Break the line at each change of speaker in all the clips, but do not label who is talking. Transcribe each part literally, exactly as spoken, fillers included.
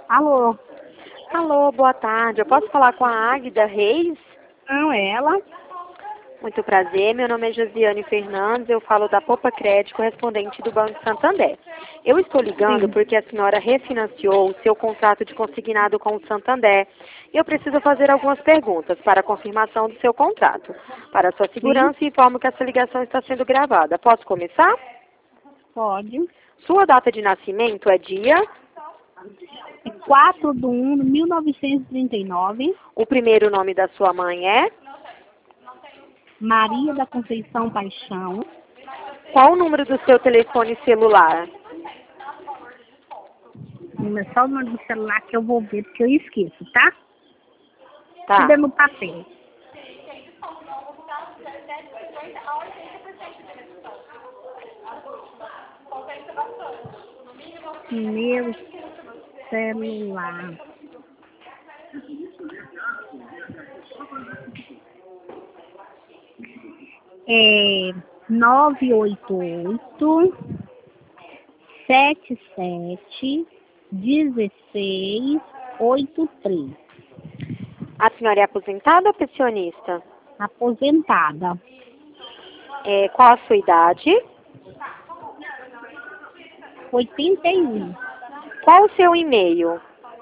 Alô?
Alô, boa tarde. Eu posso falar com a Águida Reis?
Não, é ela?
Muito prazer, meu nome é Josiane Fernandes, eu falo da Popa Crédito, correspondente do Banco Santander. Eu estou ligando
Sim.
porque a senhora refinanciou o seu contrato de consignado com o Santander e eu preciso fazer algumas perguntas para a confirmação do seu contrato. Para sua
Sim.
segurança, informo que essa ligação está sendo gravada. Posso começar?
Pode.
Sua data de nascimento é dia?
É quatro de um de mil novecentos e trinta e nove.
O primeiro nome da sua mãe é?
Maria da Conceição Paixão.
Qual o número do seu telefone celular?
Não é só o número do celular que eu vou ver, porque eu esqueço, tá?
Tá.
Tudo é no papel. Meu celular. É nove oito oito, sete sete, um seis, oito três.
A senhora é aposentada ou pensionista?
Aposentada.
É, qual a sua idade?
oitenta e um.
Qual o seu e-mail?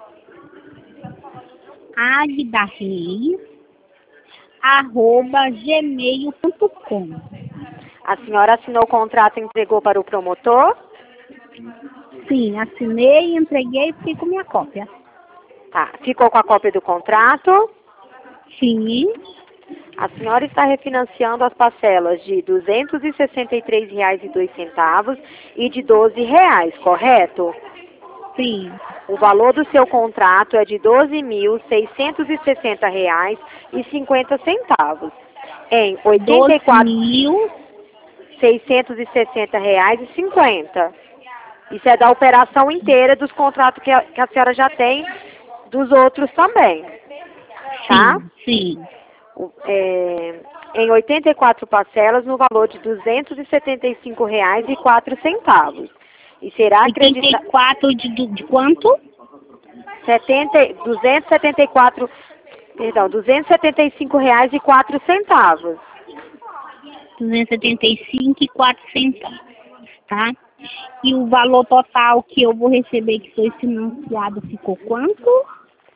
Águida Reis, arroba gmail ponto com.
A senhora assinou o contrato e entregou para o promotor?
Sim, assinei, entreguei e fiquei com minha cópia.
Tá. Ficou com a cópia do contrato?
Sim,
A senhora está refinanciando as parcelas de duzentos e sessenta e três reais e dois centavos e de doze reais, correto?
sim.
O valor do seu contrato é de doze mil seiscentos e sessenta reais e cinquenta centavos. Em oitenta e
doze
quatro
mil.
seiscentos e sessenta reais e cinquenta. Isso é da operação inteira dos contratos que a, que a senhora já tem dos outros também, tá?
Sim, sim.
O- é, em oitenta e quatro parcelas no valor de duzentos e setenta e cinco reais e quatro centavos. E será
oitenta e
acreditado
quatro de, do- de quanto?
duzentos e setenta e quatro, perdão, duzentos e setenta e cinco reais e quatro centavos.
duzentos e setenta e cinco e quatro centavos, tá? E o valor total que eu vou receber que foi financiado ficou quanto?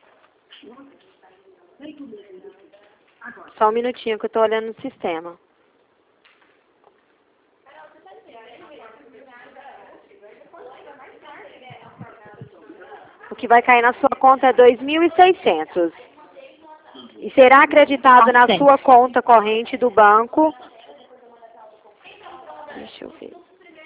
Só um minutinho que eu estou olhando no sistema. O que vai cair na sua conta é dois mil e seiscentos. E será acreditado
Tá
na
certo.
sua conta corrente do banco. Deixa eu ver.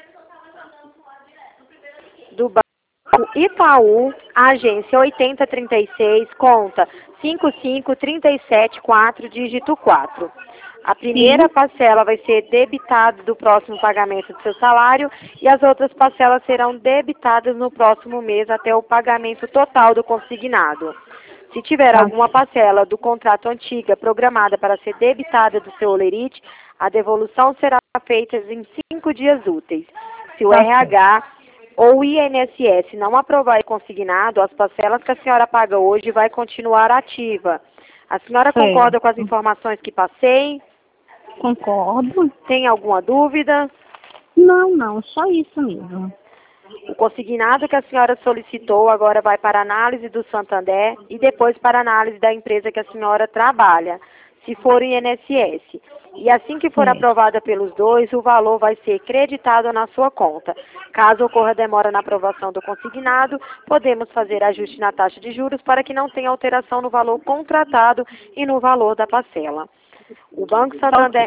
Do banco Itaú, agência oitenta trinta e seis, conta cinco cinco três sete quatro, dígito quatro. A primeira
Sim,
parcela vai ser debitada do próximo pagamento do seu salário e as outras parcelas serão debitadas no próximo mês até o pagamento total do consignado. Se tiver
tá,
alguma parcela do contrato antiga programada para ser debitada do seu holerite, a devolução será feita em cinco dias úteis. Se o
tá certo.
R H ou o I N S S não aprovar o consignado, as parcelas que a senhora paga hoje vai continuar ativa. A senhora concorda com as
Certo.
informações que passei?
Concordo.
Tem alguma dúvida?
Não, não, só isso mesmo.
O consignado que a senhora solicitou agora vai para análise do Santander e depois para análise da empresa que a senhora trabalha, se for o I N S S. E assim que for
Certo.
aprovada pelos dois, o valor vai ser creditado na sua conta. Caso ocorra demora na aprovação do consignado, podemos fazer ajuste na taxa de juros para que não tenha alteração no valor contratado e no valor da parcela. O Banco
Tá ok.
Santander...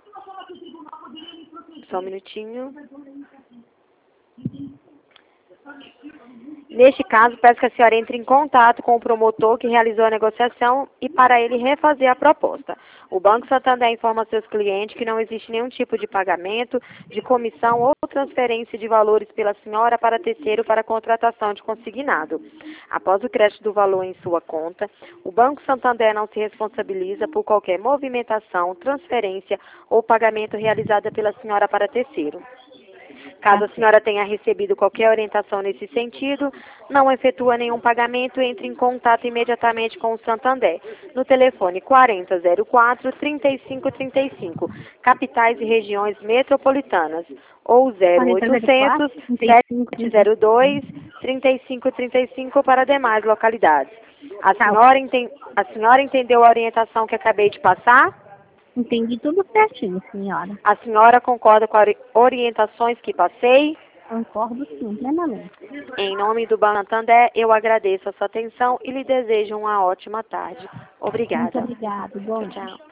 Só um minutinho. Neste caso, peço que a senhora entre em contato com o promotor que realizou a negociação e para ele refazer a proposta. O Banco Santander informa seus clientes que não existe nenhum tipo de pagamento, de comissão ou transferência de valores pela senhora para terceiro para contratação de consignado. Após o crédito do valor em sua conta, o Banco Santander não se responsabiliza por qualquer movimentação, transferência ou pagamento realizada pela senhora para terceiro. Caso a senhora tenha recebido qualquer orientação nesse sentido, não efetua nenhum pagamento, entre em contato imediatamente com o Santander, no telefone quarenta zero quatro, trinta e cinco trinta e cinco, capitais e regiões metropolitanas, ou zero oitocentos, sete zero dois, trinta e cinco trinta e cinco para demais localidades. A senhora, enten- a senhora entendeu a orientação que acabei de passar?
Entendi tudo certinho, senhora.
A senhora concorda com as ori- orientações que passei?
Concordo sim, plenamente.
Em nome do Banco Santander, eu agradeço a sua atenção e lhe desejo uma ótima tarde.
Muito
Obrigada.
obrigada. Bom dia.
Tchau.